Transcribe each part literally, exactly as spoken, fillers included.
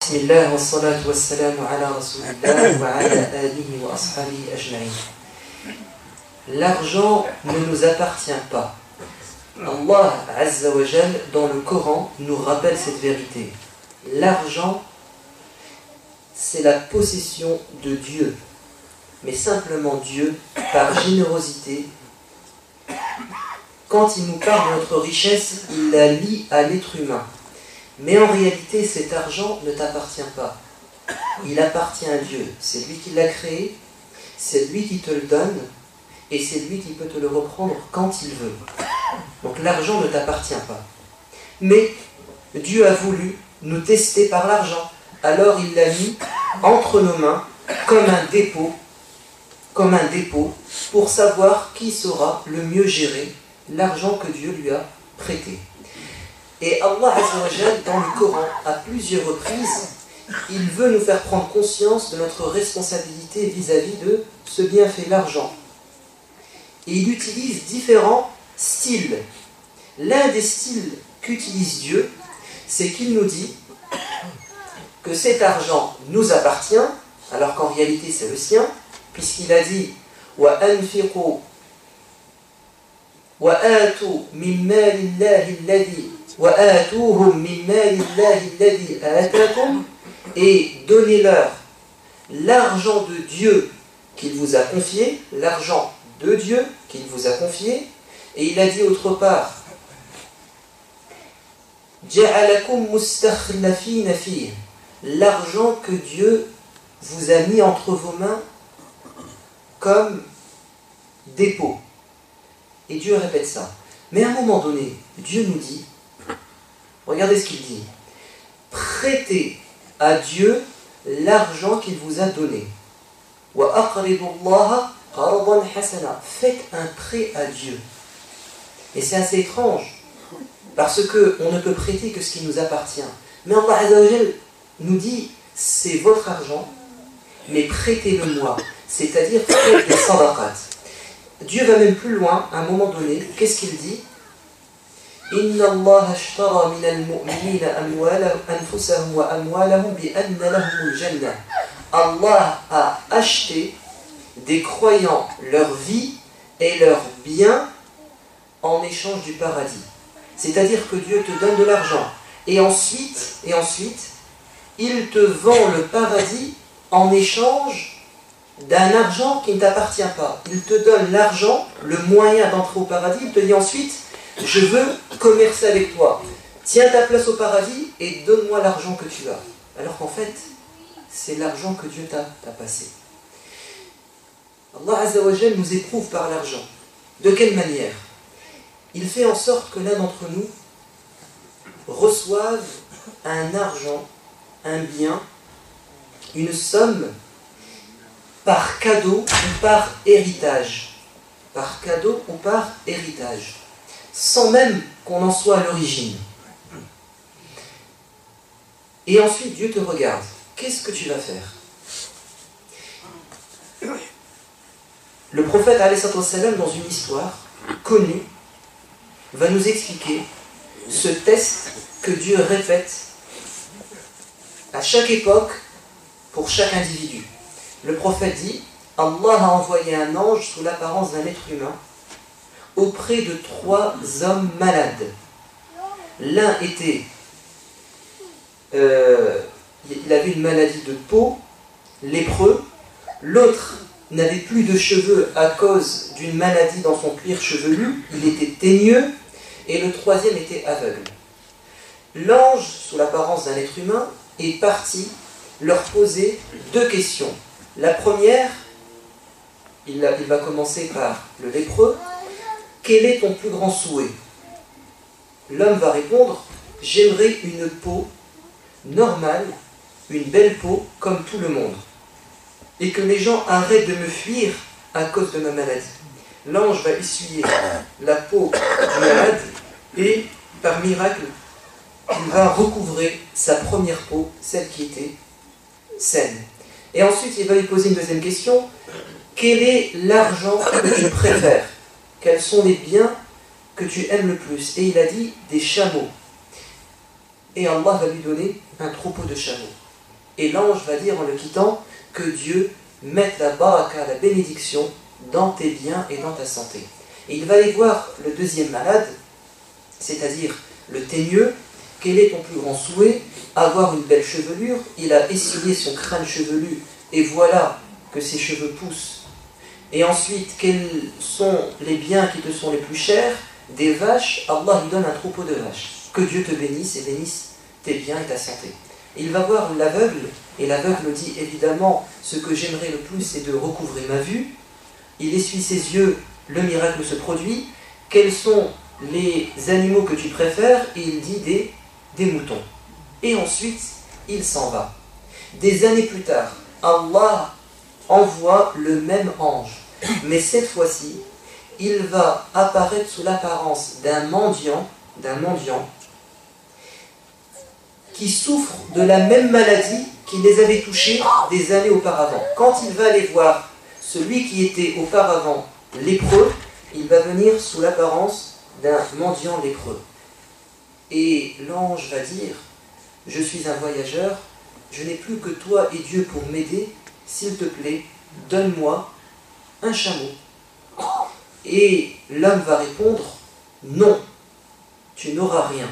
Bismillah wa salatu wa salam ala rasulillah wa ala alihi wa ashabihi ajma'in. L'argent ne nous appartient pas. Allah Azza wa Jal dans le Coran nous rappelle cette vérité. L'argent, c'est la possession de Dieu. Mais simplement Dieu, par générosité, quand il nous parle de notre richesse, il la lie à l'être humain. Mais en réalité, cet argent ne t'appartient pas. Il appartient à Dieu. C'est lui qui l'a créé, c'est lui qui te le donne, et c'est lui qui peut te le reprendre quand il veut. Donc l'argent ne t'appartient pas. Mais Dieu a voulu nous tester par l'argent. Alors il l'a mis entre nos mains comme un dépôt, comme un dépôt, pour savoir qui saura le mieux gérer l'argent que Dieu lui a prêté. Et Allah Azza wa Jal, dans le Coran, à plusieurs reprises, il veut nous faire prendre conscience de notre responsabilité vis-à-vis de ce bienfait, l'argent. Et il utilise différents styles. L'un des styles qu'utilise Dieu, c'est qu'il nous dit que cet argent nous appartient, alors qu'en réalité c'est le sien, puisqu'il a dit « Wa anfiqu wa atu min malillahi alladhi وَآتُوهُمْ مِنْ مَالِ اللَّهِ الَّذِي آتَاكُمْ » et donnez-leur l'argent de Dieu qu'il vous a confié, l'argent de Dieu qu'il vous a confié, et il a dit autre part جَعَلَكُمْ مُسْتَخْلَفِينَ فِيهِ, l'argent que Dieu vous a mis entre vos mains comme dépôt. Et Dieu répète ça. Mais à un moment donné, Dieu nous dit, regardez ce qu'il dit. Prêtez à Dieu l'argent qu'il vous a donné. Faites un prêt à Dieu. Et c'est assez étrange, parce qu'on ne peut prêter que ce qui nous appartient. Mais Allah Azza wa Jal nous dit, c'est votre argent, mais prêtez-le moi. C'est-à-dire faites des sadaqat. Dieu va même plus loin, à un moment donné, qu'est-ce qu'il dit ? إن الله اشترى من المؤمنين أنفسهم وأموالهم بأن لهم الجنة. Allah a acheté des croyants leur vie et leurs biens en échange du paradis. C'est-à-dire que Dieu te donne de l'argent et ensuite, et ensuite, il te vend le paradis en échange d'un argent qui ne t'appartient pas. Il te donne l'argent, le moyen d'entrer au paradis, il te dit ensuite, je veux commercer avec toi. Tiens ta place au paradis et donne-moi l'argent que tu as. Alors qu'en fait, c'est l'argent que Dieu t'a, t'a passé. Allah Azza wa Jal nous éprouve par l'argent. De quelle manière? Il fait en sorte que l'un d'entre nous reçoive un argent, un bien, une somme par cadeau ou par héritage. Par cadeau ou par héritage. Sans même qu'on en soit à l'origine. Et ensuite Dieu te regarde. Qu'est-ce que tu vas faire? Le prophète alayhi salam, dans une histoire connue, va nous expliquer ce test que Dieu répète à chaque époque pour chaque individu. Le prophète dit, Allah a envoyé un ange sous l'apparence d'un être humain auprès de trois hommes malades. L'un était, euh, il avait une maladie de peau, lépreux. L'autre n'avait plus de cheveux à cause d'une maladie dans son cuir chevelu, il était teigneux, et le troisième était aveugle. L'ange, sous l'apparence d'un être humain, est parti leur poser deux questions. La première, il, a, il va commencer par le lépreux. Quel est ton plus grand souhait? L'homme va répondre, j'aimerais une peau normale, une belle peau comme tout le monde, et que les gens arrêtent de me fuir à cause de ma maladie. L'ange va essuyer la peau du malade et par miracle, il va recouvrer sa première peau, celle qui était saine. Et ensuite, il va lui poser une deuxième question, quel est l'argent que tu préfères? Quels sont les biens que tu aimes le plus? Et il a dit des chameaux. Et Allah va lui donner un troupeau de chameaux. Et l'ange va dire en le quittant que Dieu mette la baraka, la bénédiction, dans tes biens et dans ta santé. Et il va aller voir le deuxième malade, c'est-à-dire le teigneux. Quel est ton plus grand souhait? Avoir une belle chevelure. Il a essuyé son crâne chevelu et voilà que ses cheveux poussent. Et ensuite, quels sont les biens qui te sont les plus chers? Des vaches. Allah lui donne un troupeau de vaches. Que Dieu te bénisse et bénisse tes biens et ta santé. Et il va voir l'aveugle, et l'aveugle dit évidemment, ce que j'aimerais le plus c'est de recouvrer ma vue. Il essuie ses yeux, le miracle se produit. Quels sont les animaux que tu préfères? Et il dit des, des moutons. Et ensuite, il s'en va. Des années plus tard, Allah envoie le même ange. Mais cette fois-ci, il va apparaître sous l'apparence d'un mendiant, d'un mendiant, qui souffre de la même maladie qui les avait touchés des années auparavant. Quand il va aller voir celui qui était auparavant lépreux, il va venir sous l'apparence d'un mendiant lépreux. Et l'ange va dire, je suis un voyageur, je n'ai plus que toi et Dieu pour m'aider, s'il te plaît, donne-moi un chameau. Et l'homme va répondre, non, tu n'auras rien.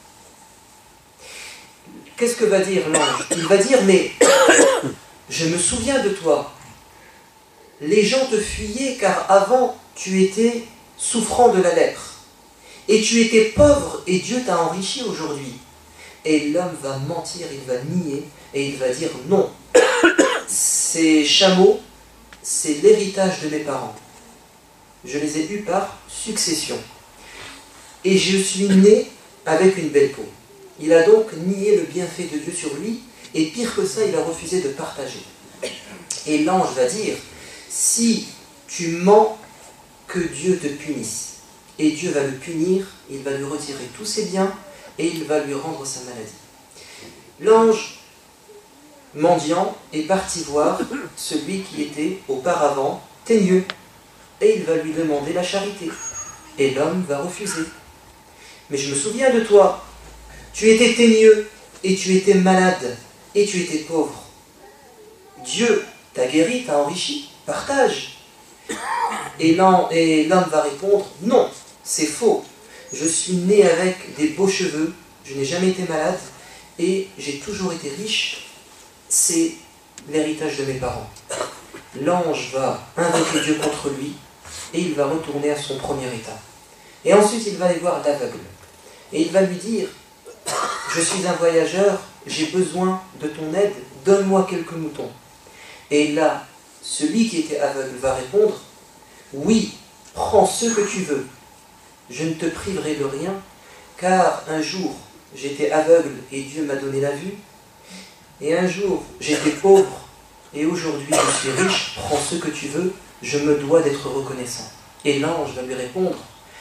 Qu'est-ce que va dire l'ange? Il va dire, mais je me souviens de toi. Les gens te fuyaient car avant tu étais souffrant de la lèpre. Et tu étais pauvre et Dieu t'a enrichi aujourd'hui. Et l'homme va mentir, il va nier et il va dire, non, ces chameaux, c'est l'héritage de mes parents. Je les ai eus par succession. Et je suis né avec une belle peau. Il a donc nié le bienfait de Dieu sur lui, et pire que ça, il a refusé de partager. Et l'ange va dire, si tu mens, que Dieu te punisse. Et Dieu va le punir, il va lui retirer tous ses biens, et il va lui rendre sa maladie. L'ange mendiant est parti voir celui qui était auparavant teigneux, et il va lui demander la charité. Et l'homme va refuser. Mais je me souviens de toi. Tu étais teigneux, et tu étais malade, et tu étais pauvre. Dieu t'a guéri, t'a enrichi, partage. Et l'homme va répondre, non, c'est faux. Je suis né avec des beaux cheveux, je n'ai jamais été malade, et j'ai toujours été riche. C'est l'héritage de mes parents. L'ange va invoquer Dieu contre lui, et il va retourner à son premier état. Et ensuite, il va aller voir l'aveugle. Et il va lui dire, je suis un voyageur, j'ai besoin de ton aide, donne-moi quelques moutons. Et là, celui qui était aveugle va répondre, oui, prends ce que tu veux, je ne te priverai de rien, car un jour j'étais aveugle et Dieu m'a donné la vue, et un jour j'étais pauvre et aujourd'hui je suis riche, prends ce que tu veux, je me dois d'être reconnaissant. Et l'ange va lui répondre,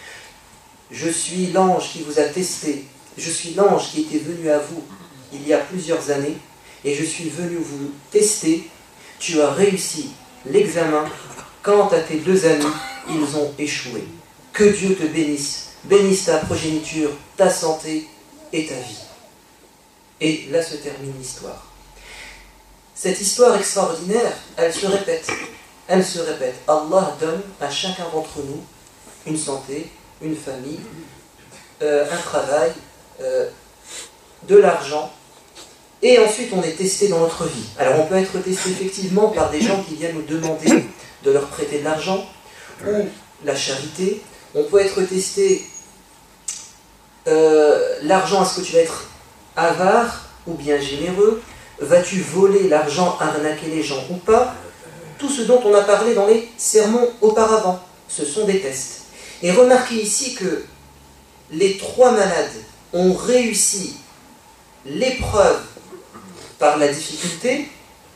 je suis l'ange qui vous a testé, je suis l'ange qui était venu à vous il y a plusieurs années, et je suis venu vous tester, tu as réussi l'examen, quant à tes deux amis, ils ont échoué. Que Dieu te bénisse, bénisse ta progéniture, ta santé et ta vie. Et là se termine l'histoire. Cette histoire extraordinaire, elle se répète. Elle se répète. Allah donne à chacun d'entre nous une santé, une famille, euh, un travail, euh, de l'argent, et ensuite on est testé dans notre vie. Alors on peut être testé effectivement par des gens qui viennent nous demander de leur prêter de l'argent, ou la charité. On peut être testé, euh, l'argent, est-ce que tu vas être avare ou bien généreux? Vas-tu voler l'argent, arnaquer les gens ou pas? Tout ce dont on a parlé dans les sermons auparavant, ce sont des tests. Et remarquez ici que les trois malades ont réussi l'épreuve par la difficulté.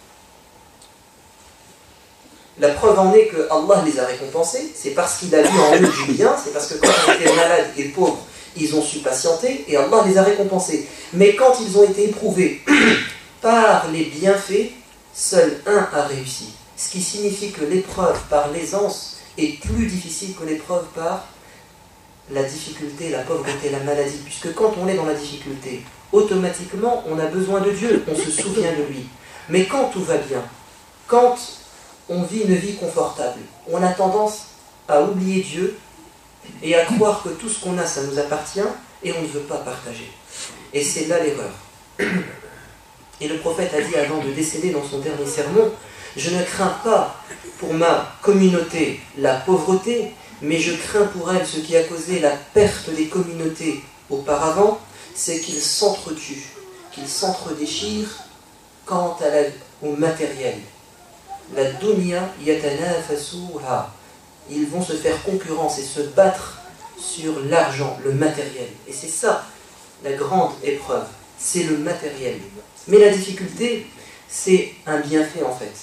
La preuve en est que Allah les a récompensés, c'est parce qu'il a vu en eux du bien, c'est parce que quand ils étaient malades et pauvres, ils ont su patienter et Allah les a récompensés. Mais quand ils ont été éprouvés par les bienfaits, seul un a réussi. Ce qui signifie que l'épreuve par l'aisance est plus difficile que l'épreuve par la difficulté, la pauvreté, la maladie. Puisque quand on est dans la difficulté, automatiquement on a besoin de Dieu, on se souvient de lui. Mais quand tout va bien, quand on vit une vie confortable, on a tendance à oublier Dieu et à croire que tout ce qu'on a, ça nous appartient et on ne veut pas partager. Et c'est là l'erreur. Et le prophète a dit avant de décéder dans son dernier sermon, « Je ne crains pas pour ma communauté la pauvreté, mais je crains pour elle ce qui a causé la perte des communautés auparavant, c'est qu'ils s'entretuent, qu'ils s'entredéchirent quant à la, au matériel. La dunya yatanafasuha. Ils vont se faire concurrence et se battre sur l'argent, le matériel. Et c'est ça la grande épreuve, c'est le matériel. Mais la difficulté, c'est un bienfait en fait.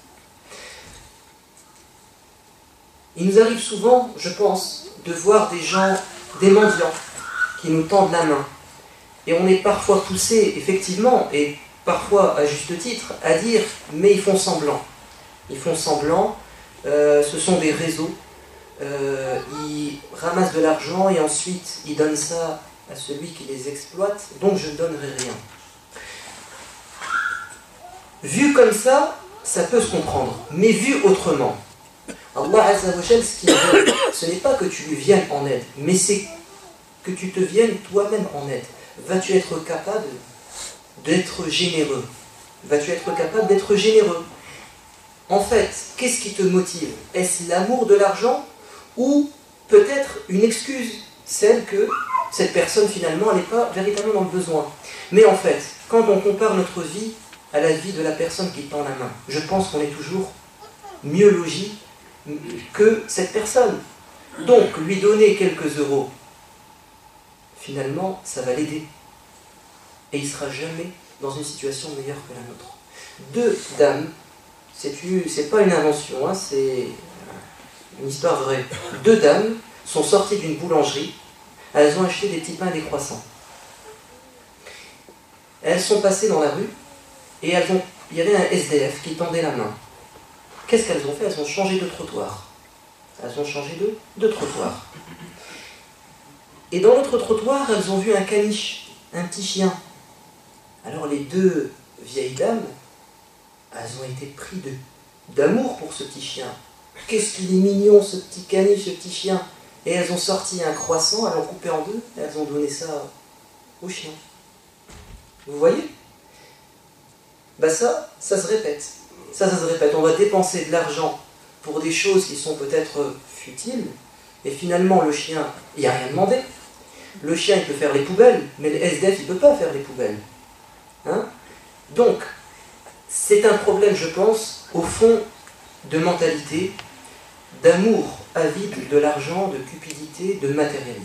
Il nous arrive souvent, je pense, de voir des gens, des mendiants, qui nous tendent la main. Et on est parfois poussé, effectivement, et parfois à juste titre, à dire « mais ils font semblant ». Ils font semblant, euh, ce sont des réseaux, euh, ils ramassent de l'argent et ensuite ils donnent ça à celui qui les exploite, donc je ne donnerai rien. Vu comme ça, ça peut se comprendre, mais vu autrement, Allah Azza wa Jal, ce qu'il veut, ce n'est pas que tu lui viennes en aide, mais c'est que tu te viennes toi-même en aide. Vas-tu être capable d'être généreux? Vas-tu être capable d'être généreux? En fait, qu'est-ce qui te motive? Est-ce l'amour de l'argent ou peut-être une excuse, celle que cette personne finalement elle n'est pas véritablement dans le besoin? Mais en fait, quand on compare notre vie à la vie de la personne qui tend la main, je pense qu'on est toujours mieux logis que cette personne. Donc, lui donner quelques euros, finalement, ça va l'aider. Et il ne sera jamais dans une situation meilleure que la nôtre. Deux dames, c'est pas une invention, hein, c'est une histoire vraie. Deux dames sont sorties d'une boulangerie, elles ont acheté des petits pains et des croissants. Elles sont passées dans la rue, et elles ont, il y avait un S D F qui tendait la main. Qu'est-ce qu'elles ont fait? Elles ont changé de trottoir. Elles ont changé de, de trottoir. Et dans l'autre trottoir, elles ont vu un caniche, un petit chien. Alors les deux vieilles dames, elles ont été prises d'amour pour ce petit chien. Qu'est-ce qu'il est mignon, ce petit caniche, ce petit chien. Et elles ont sorti un croissant, elles l'ont coupé en deux, et elles ont donné ça au chien. Vous voyez? Ben ça, ça se répète. Ça, ça se répète. On va dépenser de l'argent pour des choses qui sont peut-être futiles, et finalement, le chien, il n'y a rien demandé. Le chien, il peut faire les poubelles, mais le S D F, il ne peut pas faire les poubelles. Hein? Donc, c'est un problème, je pense, au fond, de mentalité, d'amour avide de l'argent, de cupidité, de matérialisme.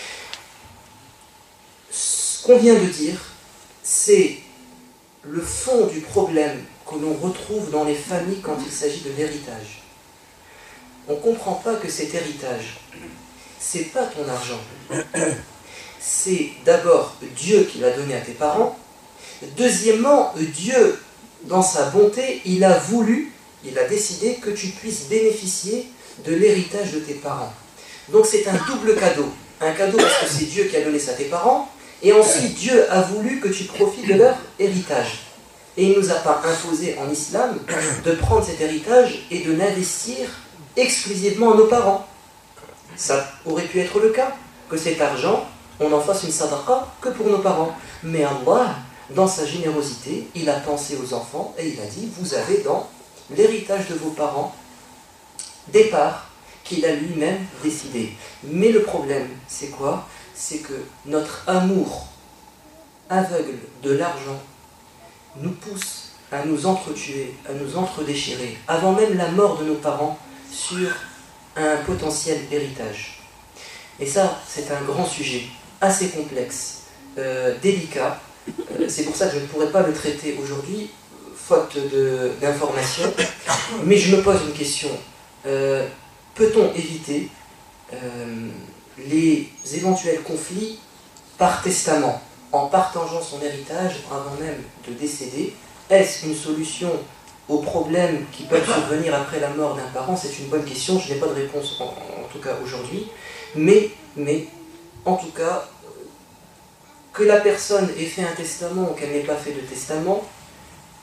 Ce qu'on vient de dire, c'est le fond du problème que l'on retrouve dans les familles quand il s'agit de l'héritage. On ne comprend pas que cet héritage, c'est pas ton argent. C'est d'abord Dieu qui l'a donné à tes parents. Deuxièmement, Dieu, dans sa bonté, il a voulu, il a décidé que tu puisses bénéficier de l'héritage de tes parents. Donc c'est un double cadeau. Un cadeau parce que c'est Dieu qui a donné ça à tes parents, et ensuite Dieu a voulu que tu profites de leur héritage. Et il ne nous a pas imposé en islam de prendre cet héritage et de l'investir exclusivement à nos parents. Ça aurait pu être le cas, que cet argent, on en fasse une sadaqa que pour nos parents. Mais Allah, dans sa générosité, il a pensé aux enfants et il a dit, vous avez dans l'héritage de vos parents des parts qu'il a lui-même décidé. Mais le problème, c'est quoi? C'est que notre amour aveugle de l'argent nous pousse à nous entretuer, à nous entredéchirer, avant même la mort de nos parents, sur un potentiel héritage. Et ça, c'est un grand sujet, assez complexe, euh, délicat. Euh, c'est pour ça que je ne pourrais pas le traiter aujourd'hui, faute d'informations. Mais je me pose une question. Euh, peut-on éviter euh, les éventuels conflits par testament, en partageant son héritage avant même de décéder? Est-ce une solution aux problèmes qui peuvent survenir après la mort d'un parent? C'est une bonne question, je n'ai pas de réponse en, en tout cas aujourd'hui, mais, mais en tout cas, que la personne ait fait un testament ou qu'elle n'ait pas fait de testament,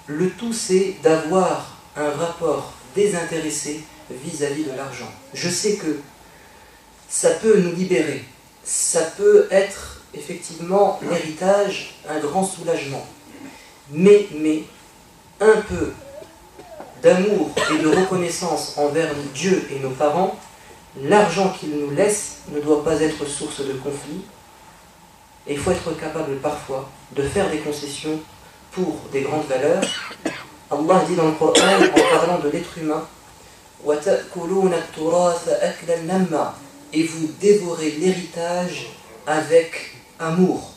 le tout c'est d'avoir un rapport désintéressé vis-à-vis de l'argent. Je sais que ça peut nous libérer, ça peut être effectivement l'héritage, un grand soulagement. Mais, mais, un peu d'amour et de reconnaissance envers Dieu et nos parents, l'argent qu'ils nous laissent ne doit pas être source de conflit. Et il faut être capable parfois de faire des concessions pour des grandes valeurs. Allah dit dans le Coran, en parlant de l'être humain, et vous dévorez l'héritage avec amour.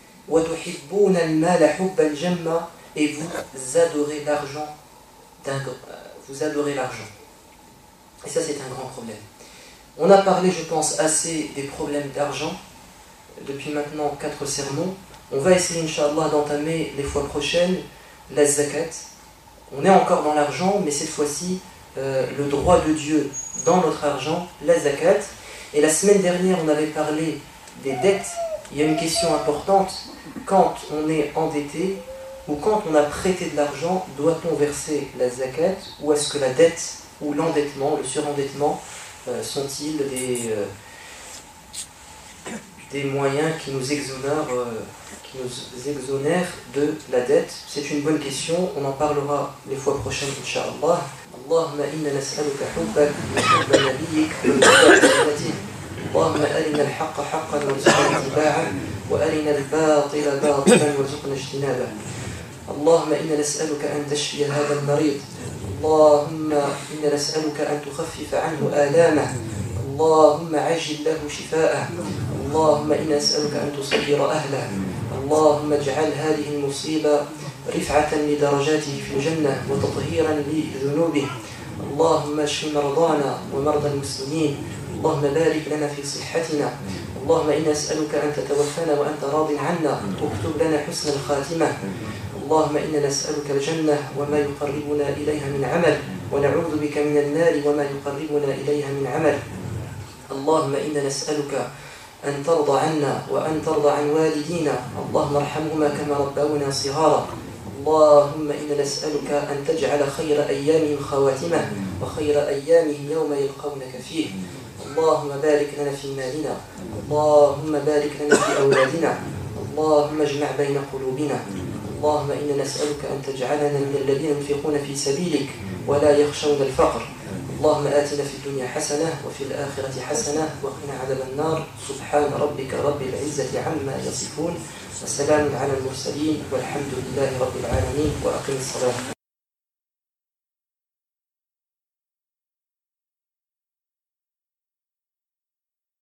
Et vous adorez l'argent. Vous adorez l'argent. Et ça, c'est un grand problème. On a parlé, je pense, assez des problèmes d'argent depuis maintenant quatre sermons. On va essayer, Inch'Allah, d'entamer les fois prochaines la zakat. On est encore dans l'argent, mais cette fois-ci, euh, le droit de Dieu dans notre argent, la zakat. Et la semaine dernière, on avait parlé des dettes. Il y a une question importante. Quand on est endetté ou quand on a prêté de l'argent, doit-on verser la zakat ou est-ce que la dette ou l'endettement, le surendettement, euh, sont-ils des, euh, des moyens qui nous exonèrent, euh, qui nous exonèrent de la dette? C'est une bonne question, on en parlera les fois prochaines, Inch'Allah. Allahumma inna nas'aluka hubbak wa hubba nabiyyik wa ittiba'a sunnatik. اللهم أرنا الحق حقا وارزقنا اتباعه وأرنا الباطل باطلا وارزقنا اجتنابه. اللهم إنا نسألك أن تشفي هذا المريض. اللهم إنا نسألك أن تخفف عنه آلامه. اللهم عجل له شفاءه. اللهم إنا نسألك أن تصير أهله. اللهم اجعل هذه المصيبة رفعة لدرجاته في الجنة وتطهيرا لذنوبه. اللهم اشف مرضانا ومرضى المسلمين. اللهم بارك لنا في صحتنا. اللهم إنا نسألك أن تتوفانا وأنت راض عنا واكتب لنا حسن الخاتمة. اللهم إنا نسألك الجنة وما يقربنا إليها من عمل ونعوذ بك من النار وما يقربنا إليها من عمل. اللهم إنا نسألك أن ترضى عنا وأن ترضى عن والدينا. اللهم ارحمهما كما ربونا صغارا. اللهم إنا نسألك أن تجعل خير أيامهم خواتمه وخير أيامهم يوم يلقونك فيه. اللهم بارك لنا في مالنا. اللهم بارك لنا في أولادنا. اللهم اجمع بين قلوبنا. اللهم إنا نسألك أن تجعلنا من الذين ينفقون في سبيلك ولا يخشون الفقر. اللهم آتنا في الدنيا حسنة وفي الآخرة حسنة وقنا عذاب النار. سبحان ربك رب العزة عما يصفون وسلام على المرسلين والحمد لله رب العالمين وأقم الصلاة.